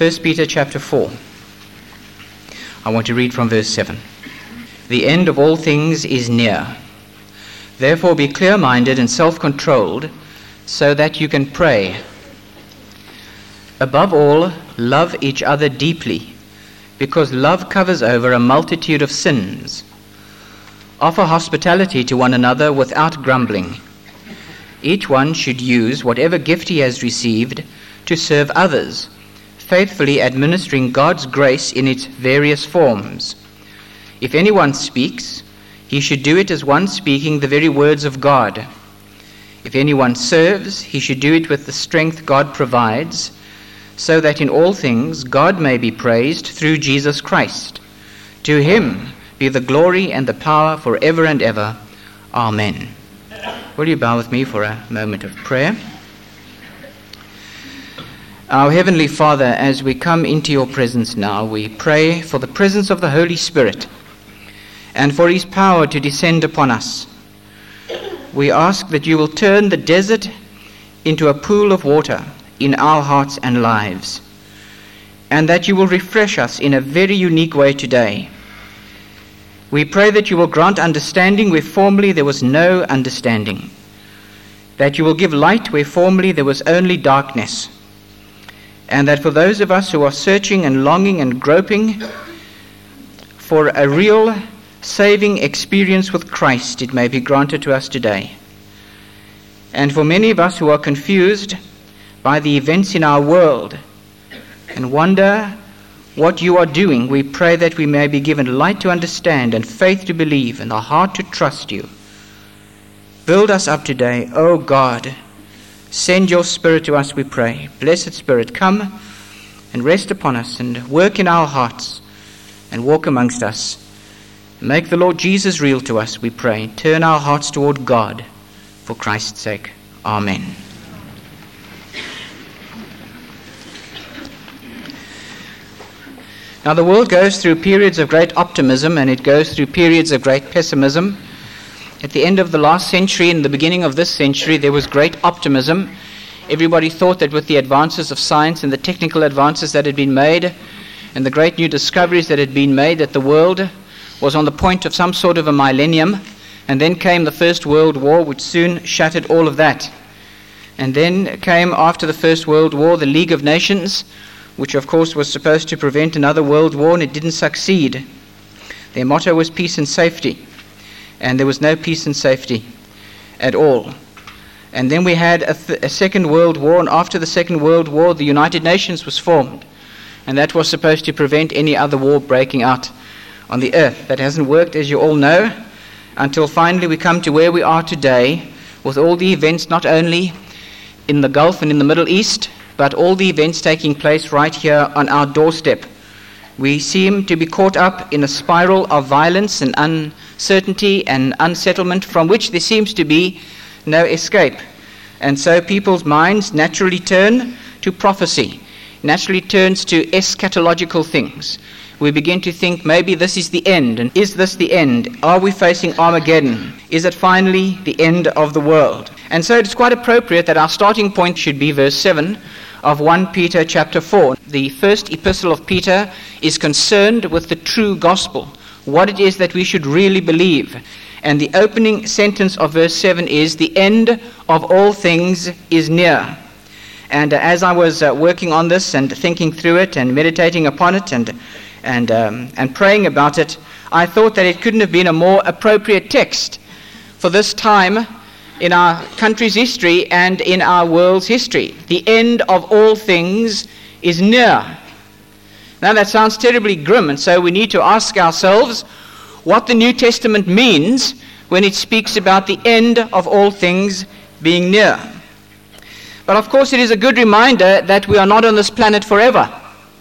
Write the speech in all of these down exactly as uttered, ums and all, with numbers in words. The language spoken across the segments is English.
First Peter chapter four. I want to read from verse seven. The end of all things is near. Therefore be clear-minded and self-controlled, so that you can pray. Above all, love each other deeply, because love covers over a multitude of sins. Offer hospitality to one another without grumbling. Each one should use whatever gift he has received to serve others, faithfully administering God's grace in its various forms. If anyone speaks, he should do it as one speaking the very words of God. If anyone serves, he should do it with the strength God provides, so that in all things God may be praised through Jesus Christ. To him be the glory and the power forever and ever. Amen. Will you bow with me for a moment of prayer? Our Heavenly Father, as we come into your presence now, we pray for the presence of the Holy Spirit and for his power to descend upon us. We ask that you will turn the desert into a pool of water in our hearts and lives, and that you will refresh us in a very unique way today. We pray that you will grant understanding where formerly there was no understanding, that you will give light where formerly there was only darkness, and that for those of us who are searching and longing and groping for a real saving experience with Christ, it may be granted to us today. And for many of us who are confused by the events in our world and wonder what you are doing, we pray that we may be given light to understand and faith to believe and a heart to trust you. Build us up today, O God. Send your Spirit to us, we pray. Blessed Spirit, come and rest upon us and work in our hearts and walk amongst us. Make the Lord Jesus real to us, we pray. Turn our hearts toward God for Christ's sake. Amen. Now, the world goes through periods of great optimism and it goes through periods of great pessimism. At the end of the last century and the beginning of this century, there was great optimism. Everybody thought that with the advances of science and the technical advances that had been made and the great new discoveries that had been made, that the world was on the point of some sort of a millennium. And then came the First World War, which soon shattered all of that. And then came, after the First World War, the League of Nations, which of course was supposed to prevent another world war, and it didn't succeed. Their motto was peace and safety, and there was no peace and safety at all. And then we had a, th- a Second World War, and after the Second World War, the United Nations was formed, and that was supposed to prevent any other war breaking out on the earth. That hasn't worked, as you all know, until finally we come to where we are today, with all the events not only in the Gulf and in the Middle East, but all the events taking place right here on our doorstep. We seem to be caught up in a spiral of violence and uncertainty and unsettlement from which there seems to be no escape. And so people's minds naturally turn to prophecy, naturally turns to eschatological things. We begin to think maybe this is the end. And is this the end? Are we facing Armageddon? Is it finally the end of the world? And so it's quite appropriate that our starting point should be verse seven of First Peter chapter four. The first epistle of Peter is concerned with the true gospel, what it is that we should really believe. And the opening sentence of verse seven is, the end of all things is near. And uh, as I was uh, working on this and thinking through it and meditating upon it and and um, and praying about it, I thought that it couldn't have been a more appropriate text for this time in our country's history and in our world's history. The end of all things is near. Now that sounds terribly grim, and so we need to ask ourselves what the New Testament means when it speaks about the end of all things being near. But of course it is a good reminder that we are not on this planet forever,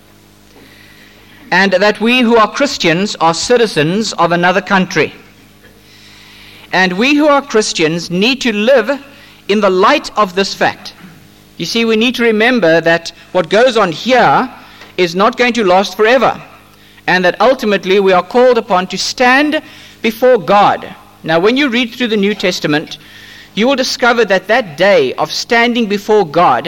and that we who are Christians are citizens of another country. And we who are Christians need to live in the light of this fact. You see, we need to remember that what goes on here is not going to last forever, and that ultimately we are called upon to stand before God. Now, when you read through the New Testament, you will discover that that day of standing before God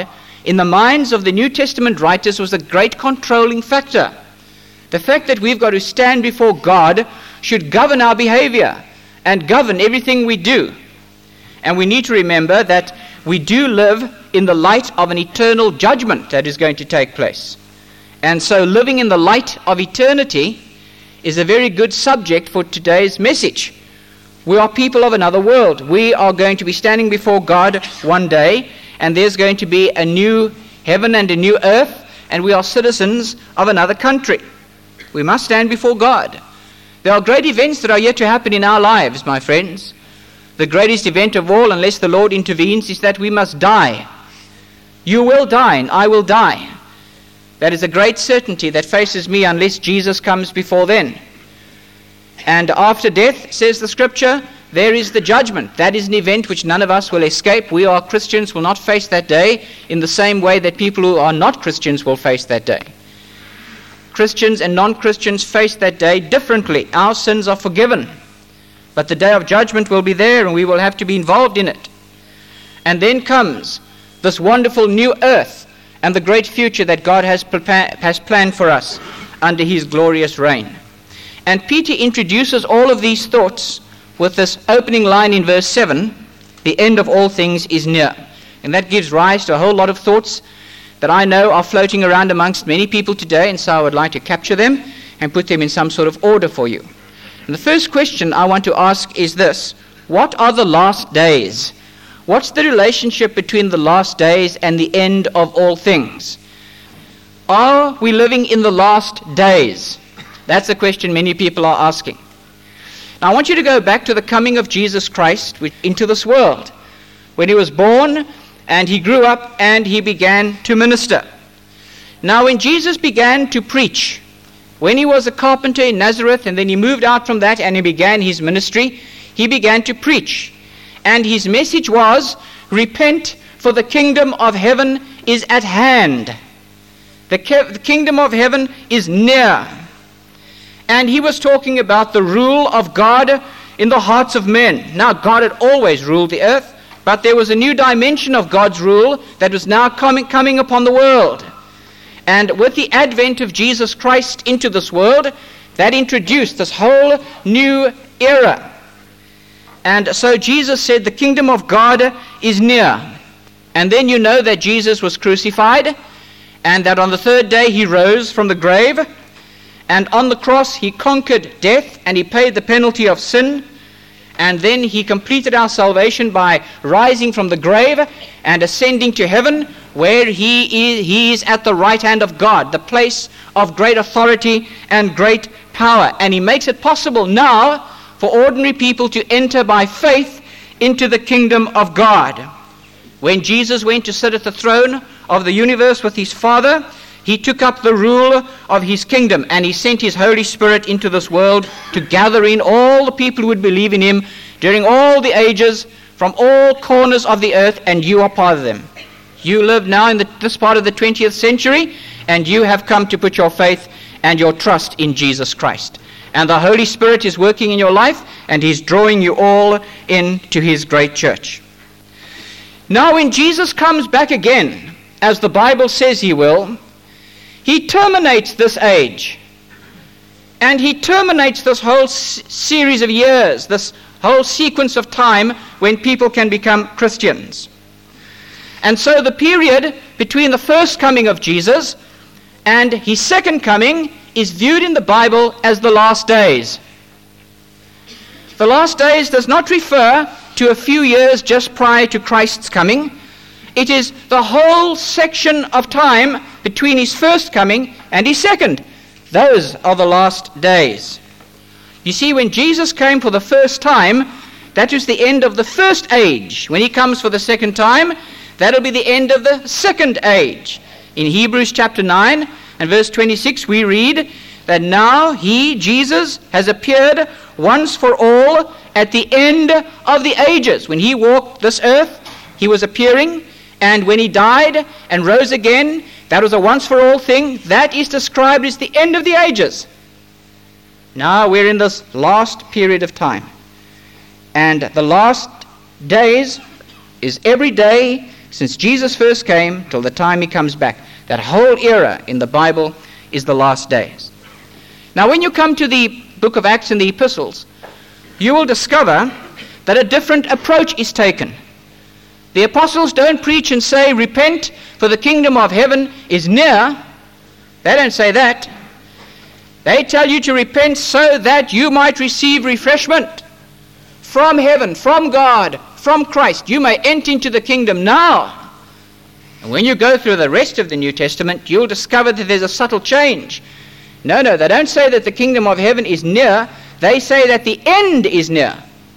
in the minds of the New Testament writers was a great controlling factor. The fact that we've got to stand before God should govern our behavior and govern everything we do. And we need to remember that we do live in the light of an eternal judgment that is going to take place. And so living in the light of eternity is a very good subject for today's message. We are people of another world. We are going to be standing before God one day, and there's going to be a new heaven and a new earth, and we are citizens of another country. We must stand before God. There are great events that are yet to happen in our lives, my friends. The greatest event of all, unless the Lord intervenes, is that we must die. You will die, and I will die. That is a great certainty that faces me unless Jesus comes before then. And after death, says the Scripture, there is the judgment. That is an event which none of us will escape. We are Christians will not face that day in the same way that people who are not Christians will face that day. Christians and non-Christians face that day differently. Our sins are forgiven. But the day of judgment will be there, and we will have to be involved in it. And then comes this wonderful new earth and the great future that God has, prepa- has planned for us under his glorious reign. And Peter introduces all of these thoughts with this opening line in verse seven, the end of all things is near. And that gives rise to a whole lot of thoughts that I know are floating around amongst many people today, and so I would like to capture them and put them in some sort of order for you. And the first question I want to ask is this: what are the last days? What's the relationship between the last days and the end of all things? Are we living in the last days? That's a question many people are asking. Now I want you to go back to the coming of Jesus Christ into this world, when he was born and he grew up and he began to minister. Now when Jesus began to preach, when he was a carpenter in Nazareth, and then he moved out from that and he began his ministry, he began to preach. And his message was, repent, for the kingdom of heaven is at hand. The, ke- the kingdom of heaven is near. And he was talking about the rule of God in the hearts of men. Now, God had always ruled the earth, but there was a new dimension of God's rule that was now coming, coming upon the world. And with the advent of Jesus Christ into this world, that introduced this whole new era. And so Jesus said, the kingdom of God is near. And then you know that Jesus was crucified, and that on the third day he rose from the grave. And on the cross he conquered death, and he paid the penalty of sin. And then he completed our salvation by rising from the grave and ascending to heaven, where he is, he is at the right hand of God, the place of great authority and great power. And he makes it possible now for ordinary people to enter by faith into the kingdom of God. When Jesus went to sit at the throne of the universe with his Father, he took up the rule of his kingdom, and he sent his Holy Spirit into this world to gather in all the people who would believe in him during all the ages from all corners of the earth, and you are part of them. You live now in the, this part of the twentieth century, and you have come to put your faith and your trust in Jesus Christ. And the Holy Spirit is working in your life, and he's drawing you all into his great church. Now when Jesus comes back again, as the Bible says he will, he terminates this age. And he terminates this whole s- series of years, this whole sequence of time when people can become Christians. And so the period between the first coming of Jesus and his second coming is viewed in the Bible as the last days. The last days does not refer to a few years just prior to Christ's coming. It is the whole section of time between his first coming and his second. Those are the last days. You see, when Jesus came for the first time, that was the end of the first age. When he comes for the second time, that'll be the end of the second age. In Hebrews chapter nine and verse twenty-six, we read that now he, Jesus, has appeared once for all at the end of the ages. When he walked this earth, he was appearing. And when he died and rose again, that was a once-for-all thing. That is described as the end of the ages. Now we're in this last period of time. And the last days is every day since Jesus first came till the time he comes back. That whole era in the Bible is the last days. Now when you come to the book of Acts and the epistles, you will discover that a different approach is taken. The apostles don't preach and say, repent, for the kingdom of heaven is near. They don't say that. They tell you to repent so that you might receive refreshment from heaven, from God, from Christ. You may enter into the kingdom now. And when you go through the rest of the New Testament, you'll discover that there's a subtle change. No, no, they don't say that the kingdom of heaven is near. They say that the end is near.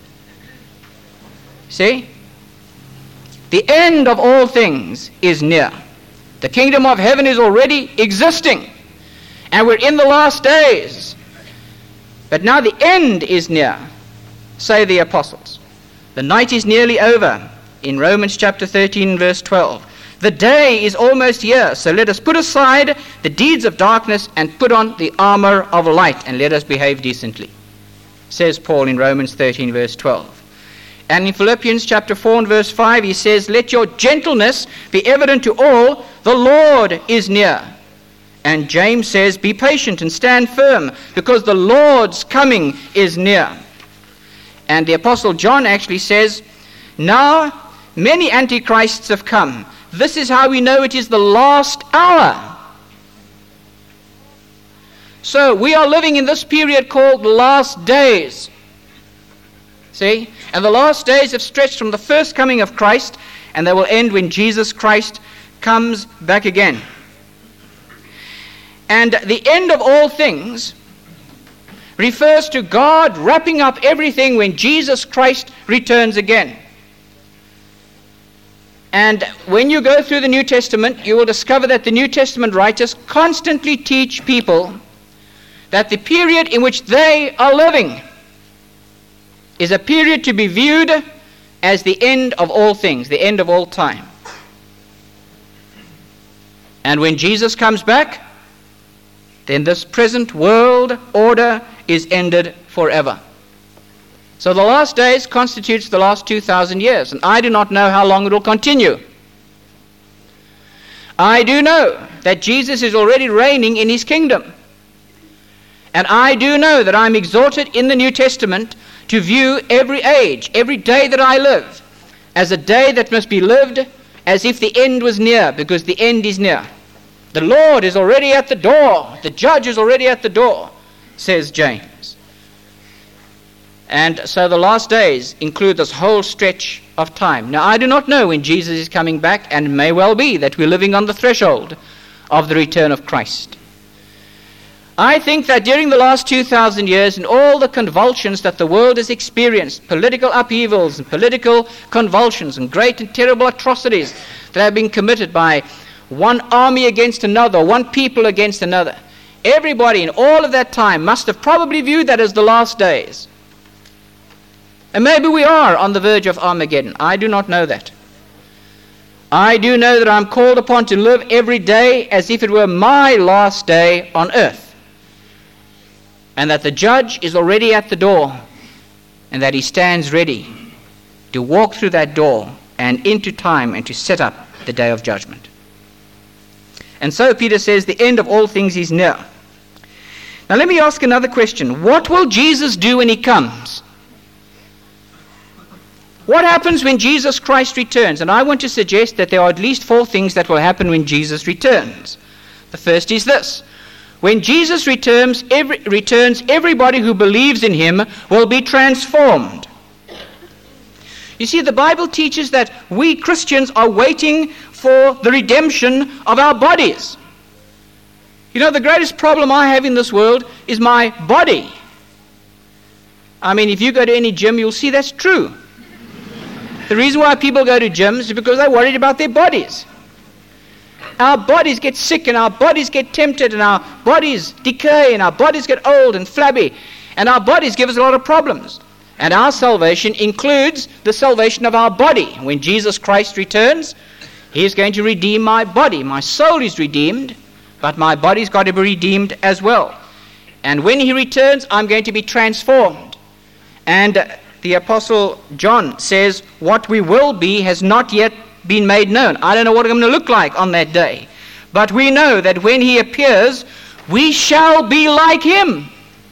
See? The end of all things is near. The kingdom of heaven is already existing. And we're in the last days. But now the end is near, say the apostles. The night is nearly over in Romans chapter thirteen, verse twelve. The day is almost here, so let us put aside the deeds of darkness and put on the armor of light, and let us behave decently, says Paul in Romans thirteen, verse twelve. And in Philippians chapter four and verse five, he says, let your gentleness be evident to all, the Lord is near. And James says, be patient and stand firm, because the Lord's coming is near. And the Apostle John actually says, now many antichrists have come. This is how we know it is the last hour. So we are living in this period called the last days. See? And the last days have stretched from the first coming of Christ, and they will end when Jesus Christ comes back again. And the end of all things refers to God wrapping up everything when Jesus Christ returns again. And when you go through the New Testament, you will discover that the New Testament writers constantly teach people that the period in which they are living is a period to be viewed as the end of all things, the end of all time. And when Jesus comes back, then this present world order is ended forever. So the last days constitutes the last two thousand years, and I do not know how long it will continue. I do know that Jesus is already reigning in his kingdom. And I do know that I'm exhorted in the New Testament to view every age, every day that I live, as a day that must be lived as if the end was near, because the end is near. The Lord is already at the door. The judge is already at the door, says James. And so the last days include this whole stretch of time. Now, I do not know when Jesus is coming back, and it may well be that we're living on the threshold of the return of Christ. I think that during the last two thousand years, and all the convulsions that the world has experienced, political upheavals and political convulsions and great and terrible atrocities that have been committed by one army against another, one people against another, everybody in all of that time must have probably viewed that as the last days. And maybe we are on the verge of Armageddon. I do not know that. I do know that I'm called upon to live every day as if it were my last day on earth. And that the judge is already at the door, and that he stands ready to walk through that door and into time and to set up the day of judgment. And so Peter says the end of all things is near. Now let me ask another question. What will Jesus do when he comes? What happens when Jesus Christ returns? And I want to suggest that there are at least four things that will happen when Jesus returns. The first is this. When Jesus returns, every, returns, everybody who believes in him will be transformed. You see, the Bible teaches that we Christians are waiting for the redemption of our bodies. You know, the greatest problem I have in this world is my body. I mean, if you go to any gym, you'll see that's true. The reason why people go to gyms is because they're worried about their bodies. Our bodies get sick, and our bodies get tempted, and our bodies decay, and our bodies get old and flabby, and our bodies give us a lot of problems. And our salvation includes the salvation of our body. When Jesus Christ returns, he is going to redeem my body. My soul is redeemed, but my body's got to be redeemed as well. And when he returns, I'm going to be transformed. And the Apostle John says, what we will be has not yet been made known. I don't know what I'm going to look like on that day. But we know that when he appears, we shall be like him.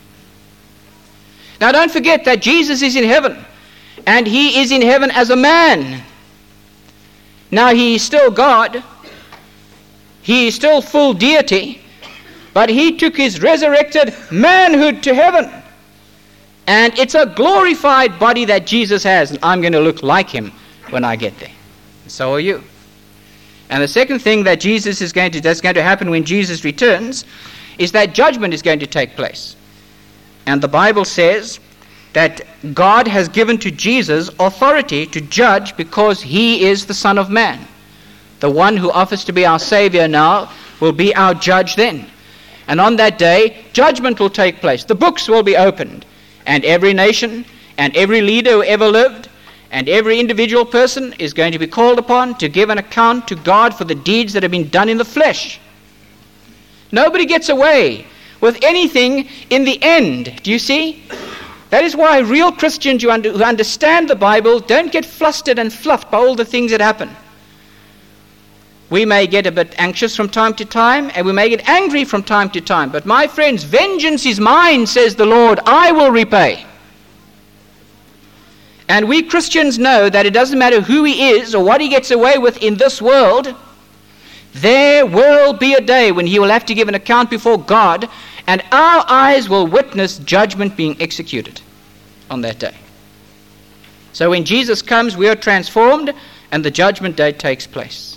Now don't forget that Jesus is in heaven, and he is in heaven as a man. Now he is still God, he is still full deity, but he took his resurrected manhood to heaven. And it's a glorified body that Jesus has, and I'm going to look like him when I get there. And so are you. And the second thing that Jesus is going to, that's going to happen when Jesus returns is that judgment is going to take place. And the Bible says that God has given to Jesus authority to judge because he is the Son of Man. The one who offers to be our Savior now will be our judge then. And on that day, judgment will take place. The books will be opened. And every nation and every leader who ever lived and every individual person is going to be called upon to give an account to God for the deeds that have been done in the flesh. Nobody gets away with anything in the end. Do you see? That is why real Christians who, under, who understand the Bible don't get flustered and fluffed by all the things that happen. We may get a bit anxious from time to time, and we may get angry from time to time. But my friends, vengeance is mine, says the Lord. I will repay. And we Christians know that it doesn't matter who he is or what he gets away with in this world. There will be a day when he will have to give an account before God, and our eyes will witness judgment being executed on that day. So when Jesus comes, we are transformed, and the judgment day takes place.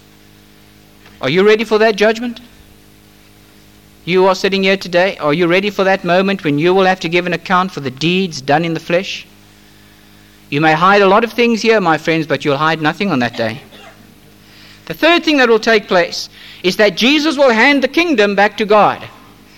Are you ready for that judgment? You are sitting here today. Are you ready for that moment when you will have to give an account for the deeds done in the flesh? You may hide a lot of things here, my friends, but you'll hide nothing on that day. The third thing that will take place is that Jesus will hand the kingdom back to God.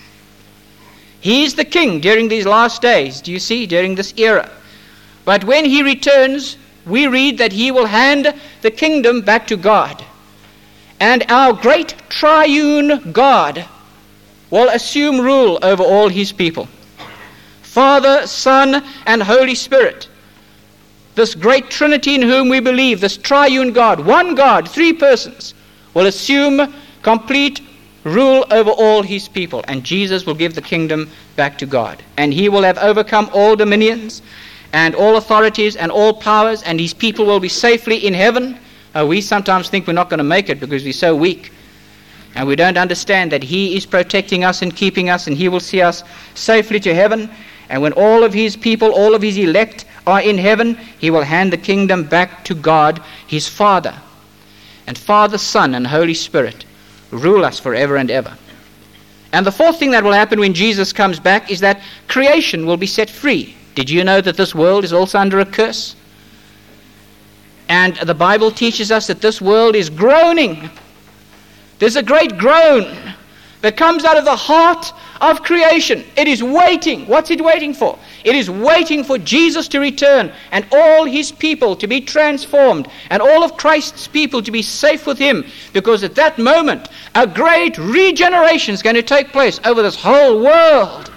He is the king during these last days, do you see, during this era. But when he returns, we read that he will hand the kingdom back to God. And our great triune God will assume rule over all his people. Father, Son, and Holy Spirit. This great Trinity in whom we believe, this triune God, one God, three persons, will assume complete rule over all his people. And Jesus will give the kingdom back to God. And he will have overcome all dominions and all authorities and all powers, and his people will be safely in heaven. Uh, we sometimes think we're not going to make it because we're so weak. And we don't understand that he is protecting us and keeping us, and he will see us safely to heaven. And when all of his people, all of his elect are in heaven, he will hand the kingdom back to God, his Father. And Father, Son, and Holy Spirit rule us forever and ever. And the fourth thing that will happen when Jesus comes back is that creation will be set free. Did you know that this world is also under a curse? And the Bible teaches us that this world is groaning. There's a great groan that comes out of the heart of creation. It is waiting. What's it waiting for? It is waiting for Jesus to return and all his people to be transformed and all of Christ's people to be safe with him, because at that moment a great regeneration is going to take place over this whole world.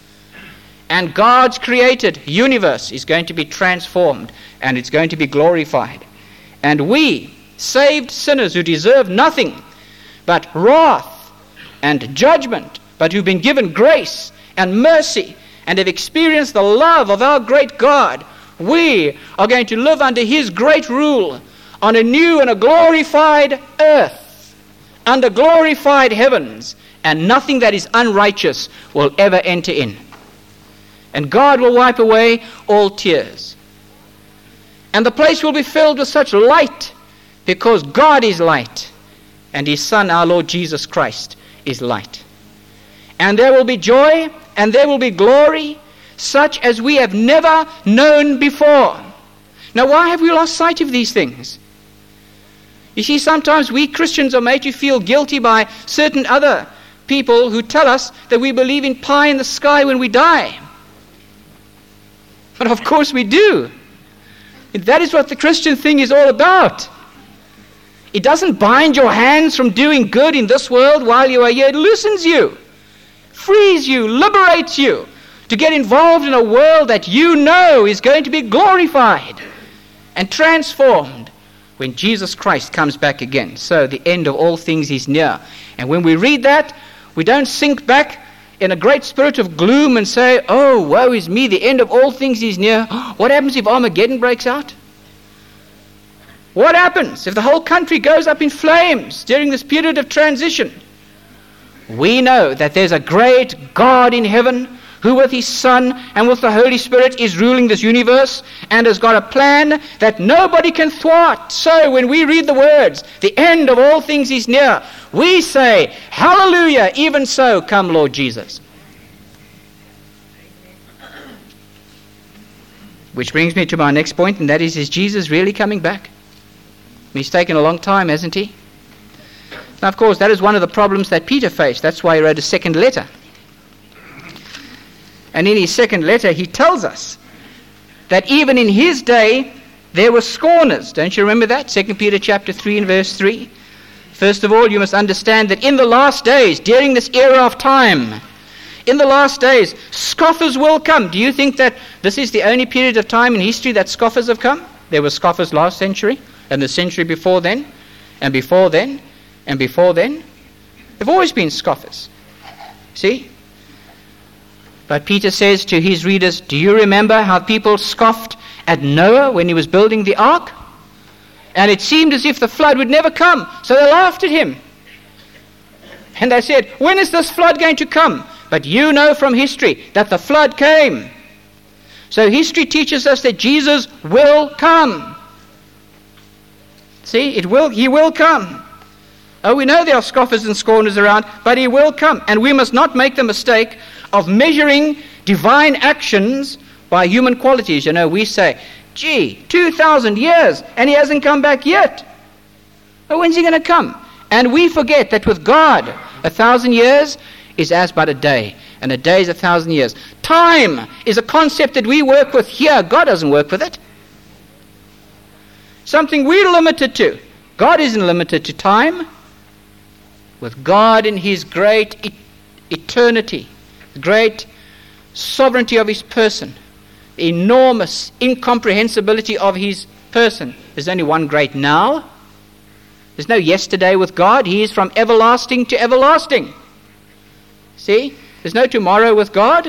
And God's created universe is going to be transformed, and it's going to be glorified. And we, saved sinners who deserve nothing but wrath and judgment, but who've been given grace and mercy and have experienced the love of our great God, we are going to live under his great rule on a new and a glorified earth, under glorified heavens, and nothing that is unrighteous will ever enter in. And God will wipe away all tears. And the place will be filled with such light, because God is light, and his Son, our Lord Jesus Christ, is light. And there will be joy, and there will be glory, such as we have never known before. Now, why have we lost sight of these things? You see, sometimes we Christians are made to feel guilty by certain other people who tell us that we believe in pie in the sky when we die. But of course we do. That is what the Christian thing is all about. It doesn't bind your hands from doing good in this world while you are here. It loosens you, frees you, liberates you to get involved in a world that you know is going to be glorified and transformed when Jesus Christ comes back again. So the end of all things is near. And when we read that, we don't sink back in a great spirit of gloom and say, oh, woe is me, the end of all things is near. What happens if Armageddon breaks out? What happens if the whole country goes up in flames during this period of transition? We know that there's a great God in heaven who with his Son and with the Holy Spirit is ruling this universe and has got a plan that nobody can thwart. So when we read the words, the end of all things is near, we say, hallelujah, even so, come Lord Jesus. Which brings me to my next point, and that is, is Jesus really coming back? He's taken a long time, hasn't he? Now, of course, that is one of the problems that Peter faced. That's why he wrote a second letter. And in his second letter, he tells us that even in his day, there were scorners. Don't you remember that? Second Peter chapter three and verse three. First of all, you must understand that in the last days, during this era of time, in the last days, scoffers will come. Do you think that this is the only period of time in history that scoffers have come? There were scoffers last century, and the century before then, and before then, and before then. There have always been scoffers. See? But Peter says to his readers, do you remember how people scoffed at Noah when he was building the ark? And it seemed as if the flood would never come. So they laughed at him. And they said, when is this flood going to come? But you know from history that the flood came. So history teaches us that Jesus will come. See, it will, he will come. Oh, we know there are scoffers and scorners around, but he will come. And we must not make the mistake of measuring divine actions by human qualities. You know, we say, gee, two thousand years, and he hasn't come back yet. Oh, when's he going to come? And we forget that with God, a thousand years is as but a day, and a day is a thousand years. Time is a concept that we work with here. God doesn't work with it. Something we're limited to. God isn't limited to time. With God in his great e- eternity, the great sovereignty of his person, the enormous incomprehensibility of his person, there's only one great now. There's no yesterday with God. He is from everlasting to everlasting. See? There's no tomorrow with God.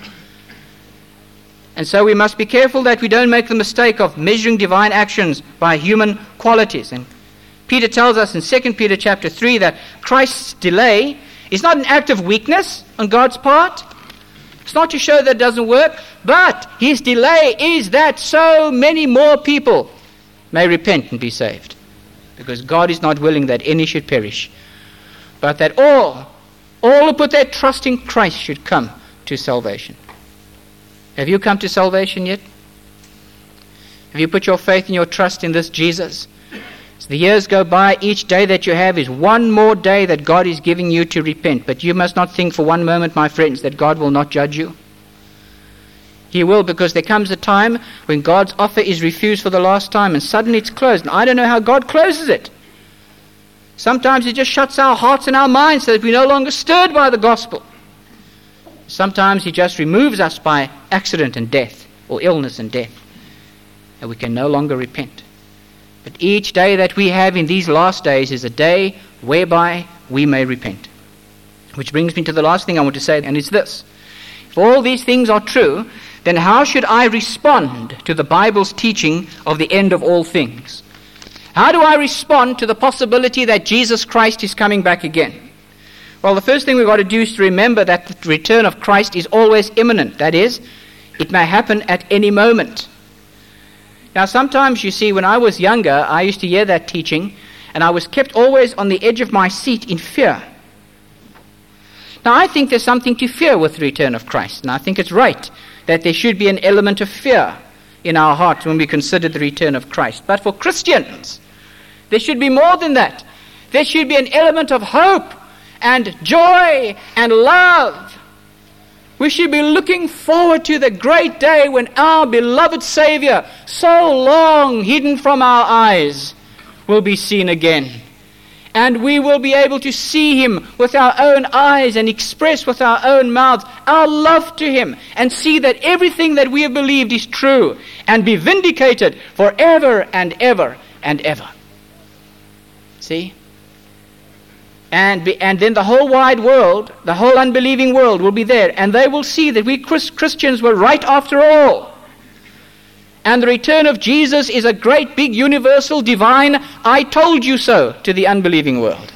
And so we must be careful that we don't make the mistake of measuring divine actions by human qualities. And Peter tells us in Second Peter chapter three that Christ's delay is not an act of weakness on God's part. It's not to show that it doesn't work, but his delay is that so many more people may repent and be saved. Because God is not willing that any should perish, but that all, all who put their trust in Christ should come to salvation. Have you come to salvation yet? Have you put your faith and your trust in this Jesus? As the years go by, each day that you have is one more day that God is giving you to repent. But you must not think for one moment, my friends, that God will not judge you. He will, because there comes a time when God's offer is refused for the last time and suddenly it's closed. And I don't know how God closes it. Sometimes he just shuts our hearts and our minds so that we're no longer stirred by the gospel. Sometimes he just removes us by accident and death, or illness and death, and we can no longer repent. But each day that we have in these last days is a day whereby we may repent. Which brings me to the last thing I want to say, and it's this. If all these things are true, then how should I respond to the Bible's teaching of the end of all things? How do I respond to the possibility that Jesus Christ is coming back again? Well, the first thing we've got to do is to remember that the return of Christ is always imminent. That is, it may happen at any moment. Now, sometimes, you see, when I was younger, I used to hear that teaching, and I was kept always on the edge of my seat in fear. Now, I think there's something to fear with the return of Christ, and I think it's right that there should be an element of fear in our hearts when we consider the return of Christ. But for Christians, there should be more than that. There should be an element of hope and joy and love. We should be looking forward to the great day when our beloved Savior, so long hidden from our eyes, will be seen again. And we will be able to see him with our own eyes and express with our own mouths our love to him and see that everything that we have believed is true and be vindicated forever and ever and ever. See? And, be, and then the whole wide world, the whole unbelieving world will be there, and they will see that we Chris, Christians were right after all. And the return of Jesus is a great, big, universal, divine, I told you so to the unbelieving world.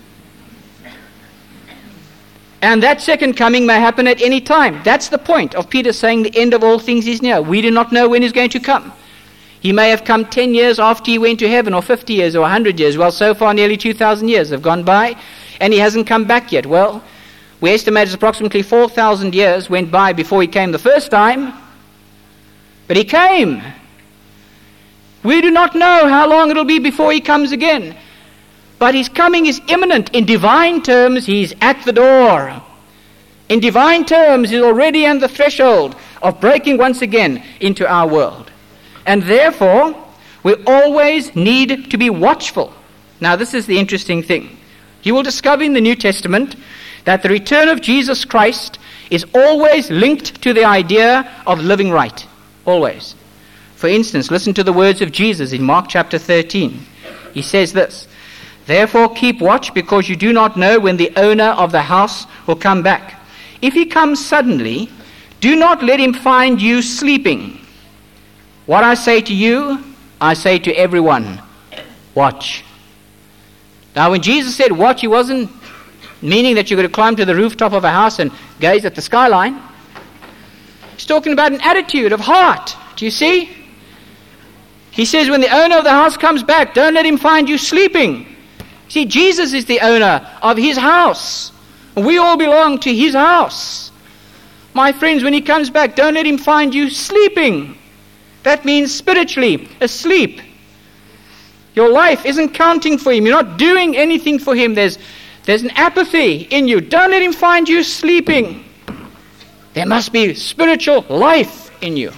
And that second coming may happen at any time. That's the point of Peter saying the end of all things is near. We do not know when he's going to come. He may have come ten years after he went to heaven, or fifty years, or one hundred years. Well, so far nearly two thousand years have gone by, and he hasn't come back yet. Well, we estimate it's approximately four thousand years went by before he came the first time. But he came. We do not know how long it'll be before he comes again. But his coming is imminent. In divine terms, he's at the door. In divine terms, he's already on the threshold of breaking once again into our world. And therefore, we always need to be watchful. Now, this is the interesting thing. You will discover in the New Testament that the return of Jesus Christ is always linked to the idea of living right. Always. For instance, listen to the words of Jesus in Mark chapter thirteen. He says this, "Therefore keep watch, because you do not know when the owner of the house will come back. If he comes suddenly, do not let him find you sleeping. What I say to you, I say to everyone, watch." Now when Jesus said watch, he wasn't meaning that you're going to climb to the rooftop of a house and gaze at the skyline. He's talking about an attitude of heart. Do you see? He says when the owner of the house comes back, don't let him find you sleeping. See, Jesus is the owner of his house. We all belong to his house. My friends, when he comes back, don't let him find you sleeping. That means spiritually asleep. Your life isn't counting for him. You're not doing anything for him. There's, there's an apathy in you. Don't let him find you sleeping. There must be spiritual life in you.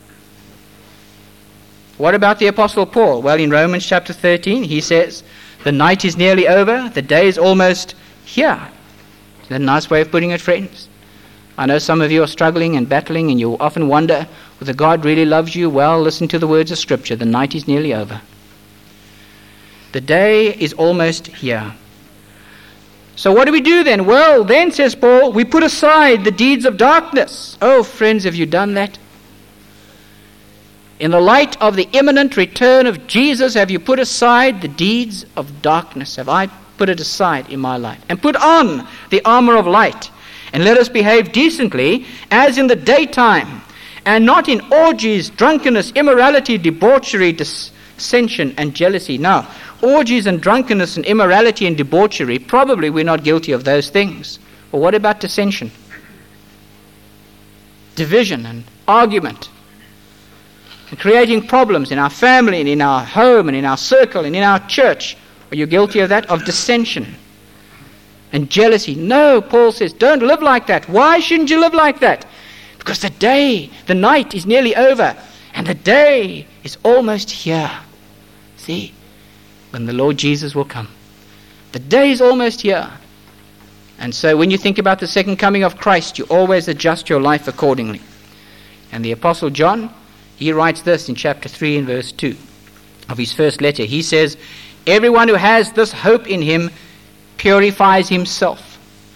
What about the Apostle Paul? Well, in Romans chapter thirteen, he says, the night is nearly over, the day is almost here. Is that a nice way of putting it, friends? I know some of you are struggling and battling, and you often wonder whether God really loves you. Well, listen to the words of Scripture. The night is nearly over. The day is almost here. So what do we do then? Well, then, says Paul, we put aside the deeds of darkness. Oh, friends, have you done that? In the light of the imminent return of Jesus, have you put aside the deeds of darkness? Have I put it aside in my life? And put on the armor of light. And let us behave decently as in the daytime, and not in orgies, drunkenness, immorality, debauchery, dissension, and jealousy. Now, orgies and drunkenness and immorality and debauchery, probably we're not guilty of those things. But what about dissension? Division and argument. And creating problems in our family and in our home and in our circle and in our church. Are you guilty of that? Of dissension and jealousy? No, Paul says, don't live like that. Why shouldn't you live like that? Because the day, the night is nearly over, and the day is almost here. See, when the Lord Jesus will come. The day is almost here. And so when you think about the second coming of Christ, you always adjust your life accordingly. And the Apostle John, he writes this in chapter three and verse two of his first letter. He says, everyone who has this hope in him purifies himself,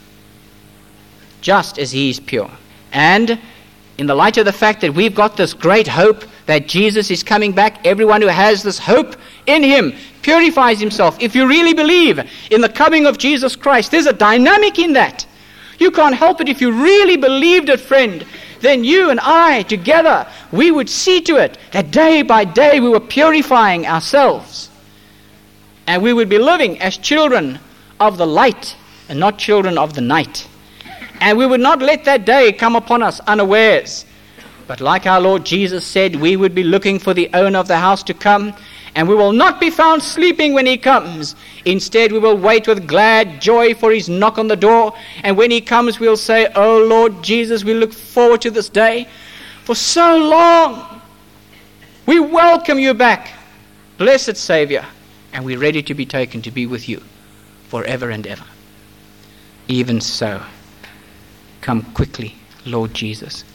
just as he is pure. And in the light of the fact that we've got this great hope that Jesus is coming back, everyone who has this hope in him purifies himself. If you really believe in the coming of Jesus Christ, there's a dynamic in that. You can't help it. If you really believed it, friend, then you and I together, we would see to it that day by day we were purifying ourselves. And we would be living as children of the light and not children of the night. And we would not let that day come upon us unawares. But like our Lord Jesus said, we would be looking for the owner of the house to come, and we will not be found sleeping when he comes. Instead, we will wait with glad joy for his knock on the door. And when he comes, we'll say, oh Lord Jesus, we look forward to this day for so long. We welcome you back, blessed Savior, and we're ready to be taken to be with you forever and ever. Even so, come quickly, Lord Jesus.